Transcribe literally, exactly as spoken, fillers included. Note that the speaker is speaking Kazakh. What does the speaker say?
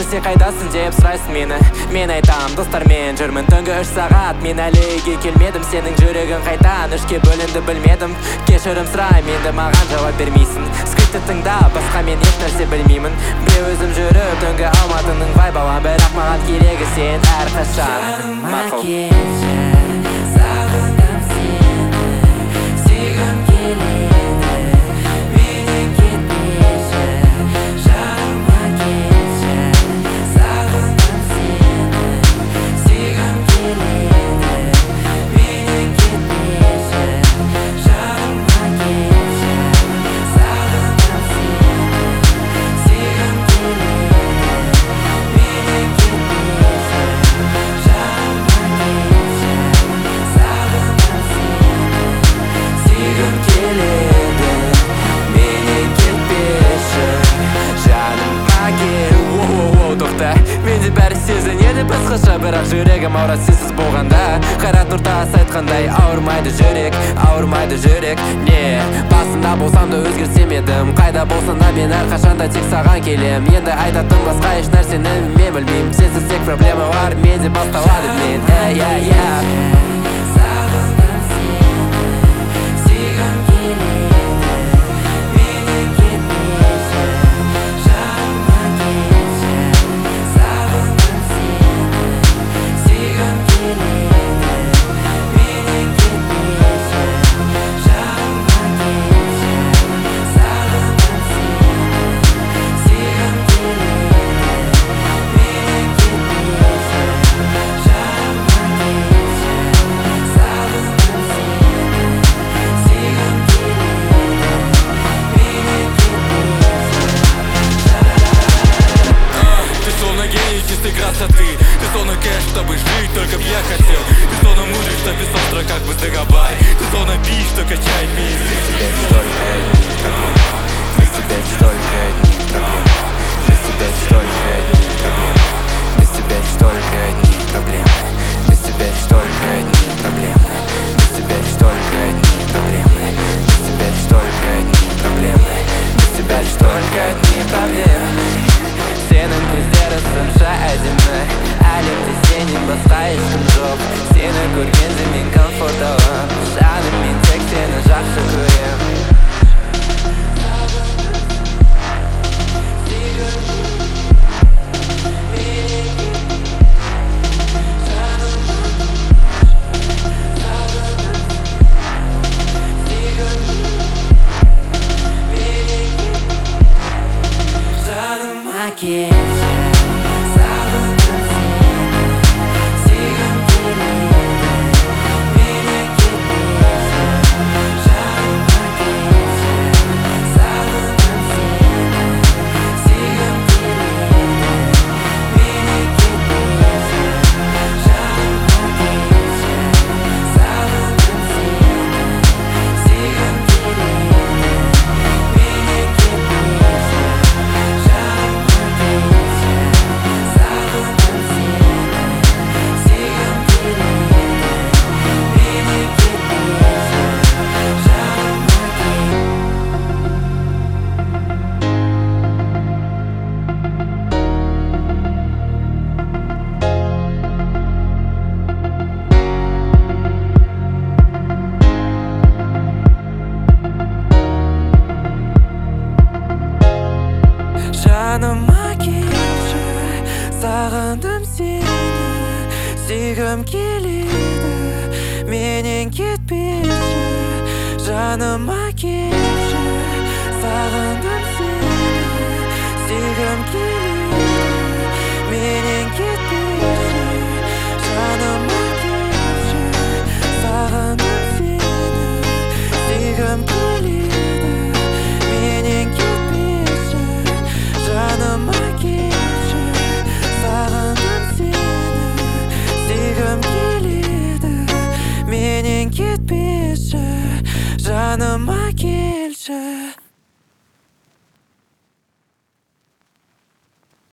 Сен қайдасың деп сұрайсың мені. Мен айтам, достармен жүрмін түнгі үш сағат. Мен әлі үйге келмедім, сенің жүрегің қайдан үшке бөлінді білмедім. Кешірім сұраймын, енді маған жауап бермейсің. Скриптті тыңдап, басқа мен еш нәрсе білмеймін. Біреу өзім жүріп, түнгі Алматының вайбала. Бірақ маған керегі сен әрқашан. Мақұл. Сағындым сені, сүйгім келеді, менен кетпеші, жаныма келші. Сағындым сені, сүйгім келеді, менен кетпеші, жаныма келші. Сағындым сені, сүйгім келеді, менен кетпеші, жаныма келші. Сүйгім келеді, менен кетпеші, жаныма кел. Оу-оу-оу, тоқта, менде бәрі сезінеді басқаша, бірақ жүрегім ауырады сенсіз болғанда. Қайрат Нұртас айтқандай, ауырмайды жүрек, ауырмайды жүрек. Не, басында болсам да өзгерсем едім, қайда болсам да мен әрқашанда тек саған келем. Енді айтатын басқа еш нәрсені мен білмеймін. Сенсіз тек проблема бар, менде басталады мен. Эй, эй, эй. Сағындым сені, сүйгім келеді, менен кетпеші, жаныма келші. Сағындым сені, сүйгім келеді, менен кетпеші, жаныма келші. Сағындым сені, сүйгім келеді, менен кетпеші, жаныма келші. Сағындым сені, сүйгім келеді, менен кетпеші. Ты словно гений, чистый красоты. Ты словно кэш, чтобы жить, только б я хотел. Ты словно мудрый, что писал в строках бы Дагобай. Ты словно бич, что качает мир. Без тебя столько одних проблем. Без тебя столько одних проблем. Без тебя столько одних проблем. Без тебя столько одних проблем. Без тебя столько одних проблем. Без тебя столько одних проблем. Без тебя столько одних проблем. Сенің көздері сыншы әдемі, әлемде сенен басқа ешкім жоқ. Сені көргенде мен комфортталам, жаным мен тек сені жақсы көрем. Жаныма келші. Сағындым сені, сүйгім келеді, менен кетпеші, жаныма келші. Сағындым сені, сүйгім келеді, менен кетпеші, жаныма келші. Сағындым сені, сүйгім келеді, менен кетпеші. Жаныма келші, сағындым сені, сүйгім келеді, менен кетпеші. Жаныма келші, сағындым сені, сүйгім келеді, менен кетпеші. Жаныма келші, сағындым сені, сүйгім келеді, менен кетпеші. Жаныма келші, сағындым сені, сүйгім келеді, менен кетпеші. Жаныма келші.